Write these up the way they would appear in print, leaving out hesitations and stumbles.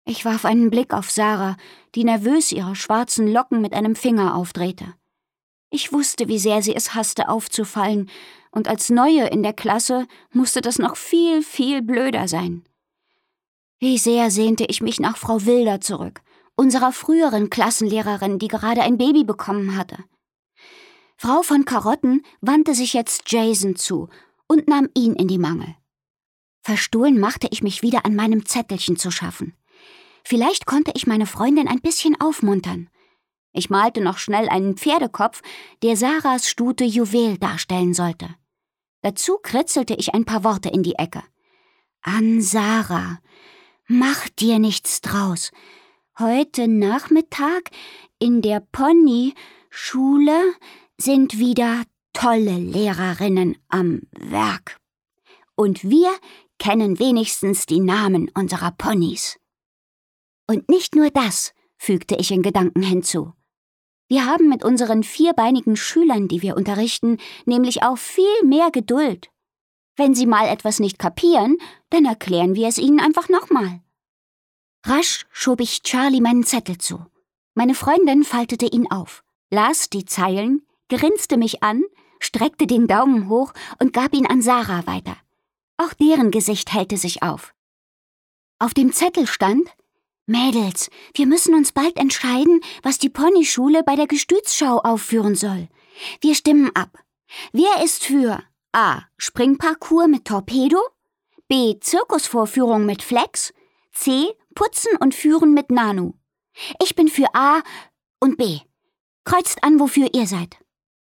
Ich warf einen Blick auf Sarah, die nervös ihre schwarzen Locken mit einem Finger aufdrehte. Ich wusste, wie sehr sie es hasste, aufzufallen, und als Neue in der Klasse musste das noch viel, viel blöder sein. Wie sehr sehnte ich mich nach Frau Wilder zurück, unserer früheren Klassenlehrerin, die gerade ein Baby bekommen hatte. Frau von Karotten wandte sich jetzt Jason zu und nahm ihn in die Mangel. Verstohlen machte ich mich wieder an meinem Zettelchen zu schaffen. Vielleicht konnte ich meine Freundin ein bisschen aufmuntern. Ich malte noch schnell einen Pferdekopf, der Sarahs Stute Juwel darstellen sollte. Dazu kritzelte ich ein paar Worte in die Ecke. An Sarah, mach dir nichts draus. Heute Nachmittag in der Ponyschule sind wieder tolle Lehrerinnen am Werk. Und wir kennen wenigstens die Namen unserer Ponys. Und nicht nur das, fügte ich in Gedanken hinzu. Wir haben mit unseren vierbeinigen Schülern, die wir unterrichten, nämlich auch viel mehr Geduld. Wenn sie mal etwas nicht kapieren, dann erklären wir es ihnen einfach nochmal. Rasch schob ich Charlie meinen Zettel zu. Meine Freundin faltete ihn auf, las die Zeilen, grinste mich an, streckte den Daumen hoch und gab ihn an Sarah weiter. Auch deren Gesicht hellte sich auf. Auf dem Zettel stand: Mädels, wir müssen uns bald entscheiden, was die Ponyschule bei der Gestützschau aufführen soll. Wir stimmen ab. Wer ist für A. Springparcours mit Torpedo, B. Zirkusvorführung mit Flex, C. Putzen und Führen mit Nanu? Ich bin für A und B. Kreuzt an, wofür ihr seid.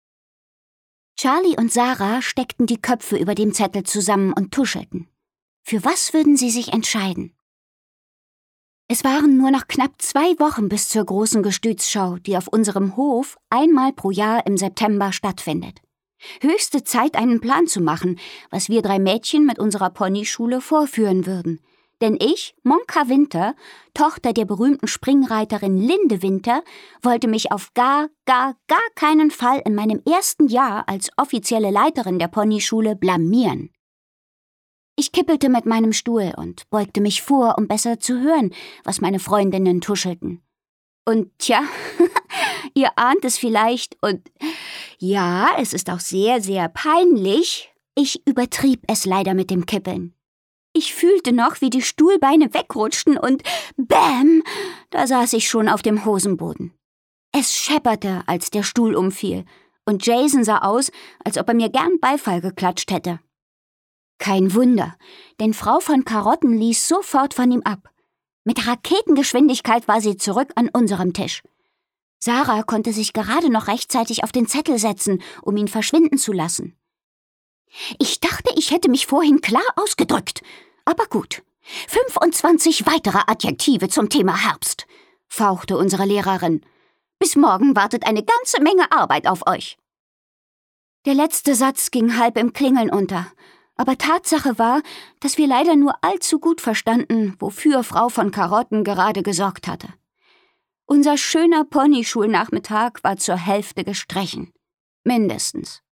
Charlie und Sarah steckten die Köpfe über dem Zettel zusammen und tuschelten. Für was würden sie sich entscheiden? Es waren nur noch knapp 2 Wochen bis zur großen Gestützschau, die auf unserem Hof einmal pro Jahr im September stattfindet. Höchste Zeit, einen Plan zu machen, was wir 3 Mädchen mit unserer Ponyschule vorführen würden. Denn ich, Monka Winter, Tochter der berühmten Springreiterin Linde Winter, wollte mich auf gar keinen Fall in meinem ersten Jahr als offizielle Leiterin der Ponyschule blamieren. Ich kippelte mit meinem Stuhl und beugte mich vor, um besser zu hören, was meine Freundinnen tuschelten. Und tja, ihr ahnt es vielleicht, und ja, es ist auch sehr, sehr peinlich, ich übertrieb es leider mit dem Kippeln. Ich fühlte noch, wie die Stuhlbeine wegrutschten und bäm, da saß ich schon auf dem Hosenboden. Es schepperte, als der Stuhl umfiel, und Jason sah aus, als ob er mir gern Beifall geklatscht hätte. Kein Wunder, denn Frau von Karotten ließ sofort von ihm ab. Mit Raketengeschwindigkeit war sie zurück an unserem Tisch. Sarah konnte sich gerade noch rechtzeitig auf den Zettel setzen, um ihn verschwinden zu lassen. Ich dachte, ich hätte mich vorhin klar ausgedrückt. Aber gut. 25 weitere Adjektive zum Thema Herbst, fauchte unsere Lehrerin. Bis morgen wartet eine ganze Menge Arbeit auf euch. Der letzte Satz ging halb im Klingeln unter. Aber Tatsache war, dass wir leider nur allzu gut verstanden, wofür Frau von Karotten gerade gesorgt hatte. Unser schöner Ponyschulnachmittag war zur Hälfte gestrichen. Mindestens.